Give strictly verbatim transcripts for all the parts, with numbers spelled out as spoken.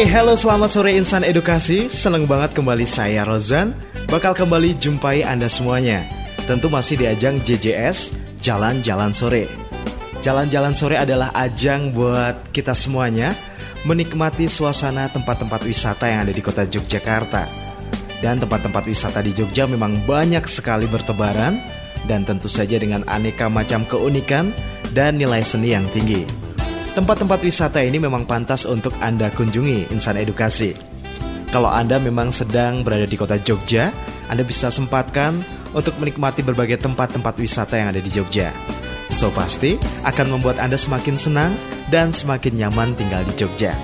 Hey, halo, selamat sore Insan Edukasi. Seneng banget kembali saya Rozan bakal kembali jumpai Anda semuanya. Tentu masih di ajang J J S, Jalan-Jalan Sore. Jalan-Jalan Sore adalah ajang buat kita semuanya menikmati suasana tempat-tempat wisata yang ada di kota Yogyakarta. Dan tempat-tempat wisata di Jogja memang banyak sekali bertebaran, dan tentu saja dengan aneka macam keunikan dan nilai seni yang tinggi. Tempat-tempat wisata ini memang pantas untuk Anda kunjungi, Insan Edukasi. Kalau Anda memang sedang berada di kota Jogja, Anda bisa sempatkan untuk menikmati berbagai tempat-tempat wisata yang ada di Jogja. So pasti akan membuat Anda semakin senang dan semakin nyaman tinggal di Jogja.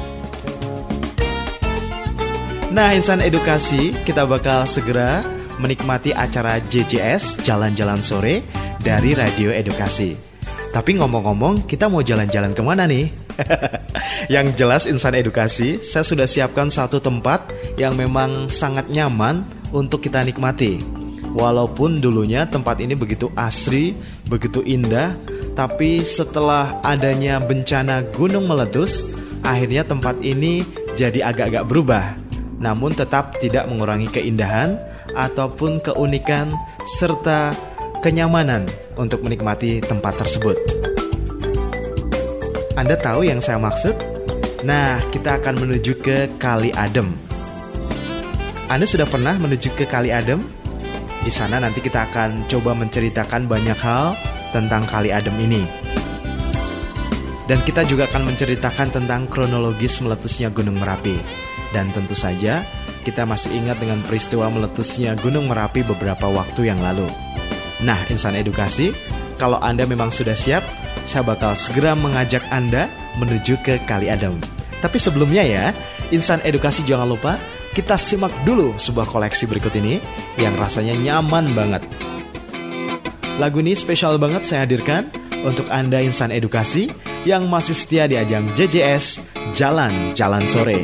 Nah, Insan Edukasi, kita bakal segera menikmati acara J J S Jalan-Jalan Sore dari Radio Edukasi. Tapi ngomong-ngomong, kita mau jalan-jalan kemana nih? Yang jelas Insan Edukasi, saya sudah siapkan satu tempat yang memang sangat nyaman untuk kita nikmati. Walaupun dulunya tempat ini begitu asri, begitu indah, tapi setelah adanya bencana gunung meletus, akhirnya tempat ini jadi agak-agak berubah. Namun tetap tidak mengurangi keindahan ataupun keunikan serta kenyamanan untuk menikmati tempat tersebut. Anda tahu yang saya maksud? Nah, kita akan menuju ke Kali Adem. Anda sudah pernah menuju ke Kali Adem? Di sana nanti kita akan coba menceritakan banyak hal tentang Kali Adem ini. Dan kita juga akan menceritakan tentang kronologis meletusnya Gunung Merapi. Dan tentu saja kita masih ingat dengan peristiwa meletusnya Gunung Merapi beberapa waktu yang lalu. Nah, Insan Edukasi, kalau Anda memang sudah siap, saya bakal segera mengajak Anda menuju ke Kali Adem. Tapi sebelumnya ya, Insan Edukasi jangan lupa kita simak dulu sebuah koleksi berikut ini yang rasanya nyaman banget. Lagu ini spesial banget saya hadirkan untuk Anda Insan Edukasi yang masih setia di ajang J J S Jalan-Jalan Sore.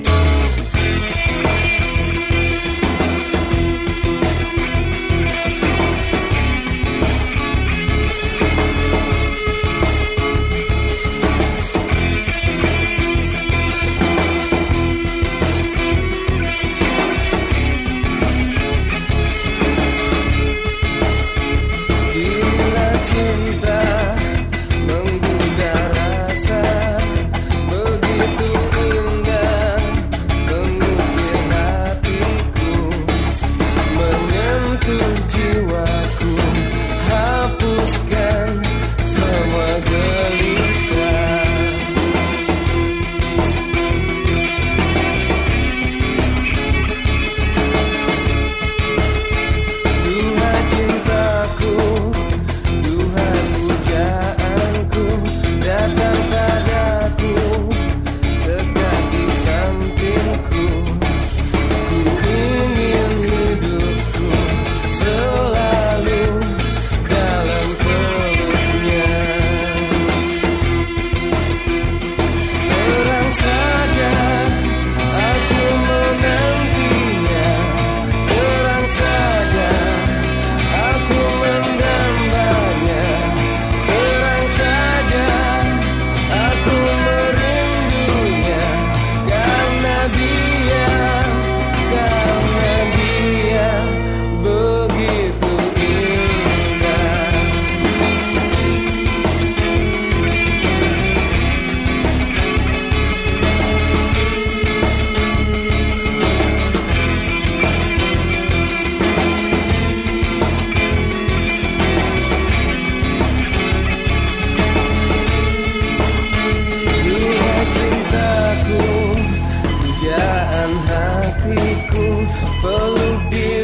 Hatiku peluk dia.